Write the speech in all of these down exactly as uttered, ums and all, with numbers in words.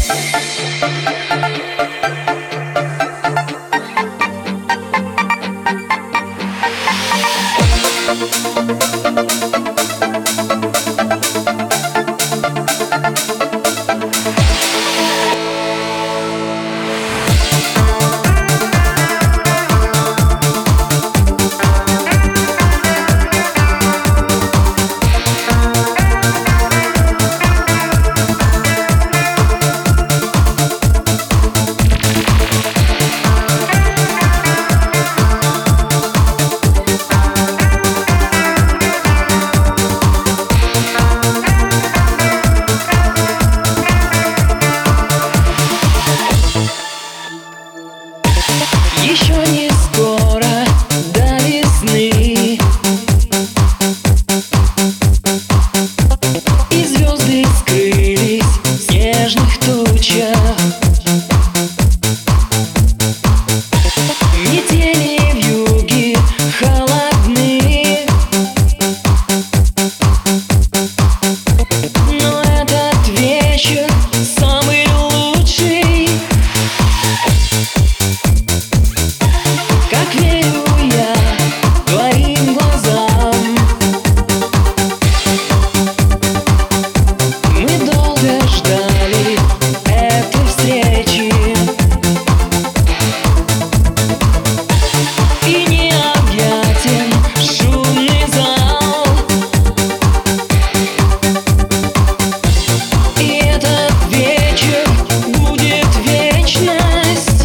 Еще не скоро до весны, и звезды скрылись в снежных тучах. Метели вьюги холодны, но этот вечер самый лучший. Как верю я твоим глазам, мы долго ждали этой встречи, и необъятен шумный зал, и этот вечер будет вечность.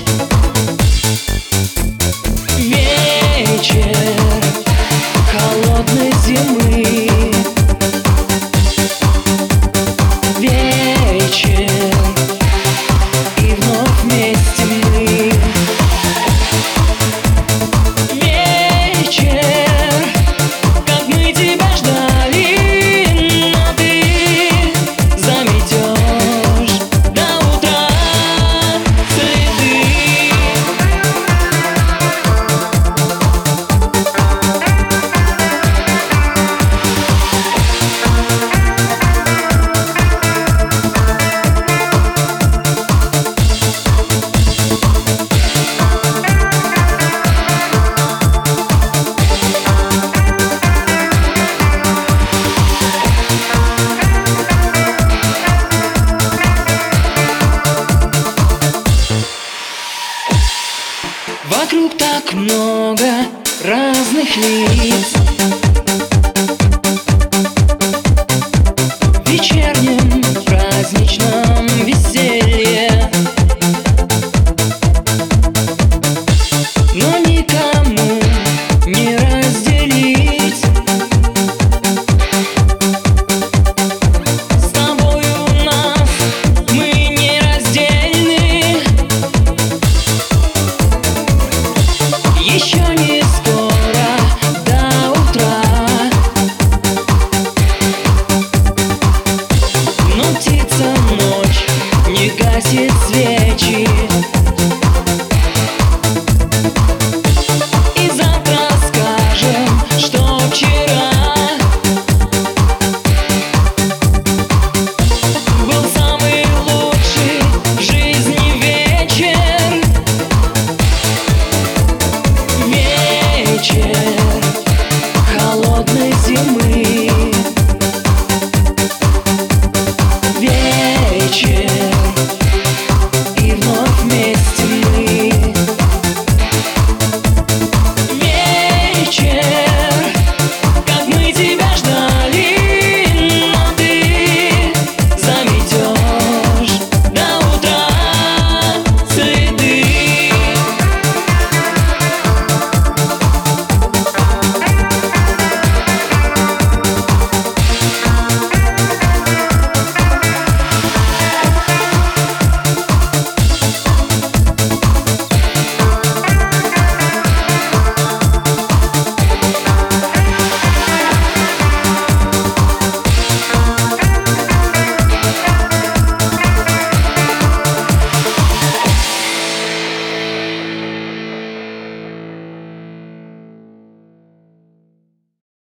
Вечер холодной зимы, вечер, и вновь вместе мы. Вечер, как мы тебя ждали, но ты заметешь до утра следы. Вокруг так много разных лиц,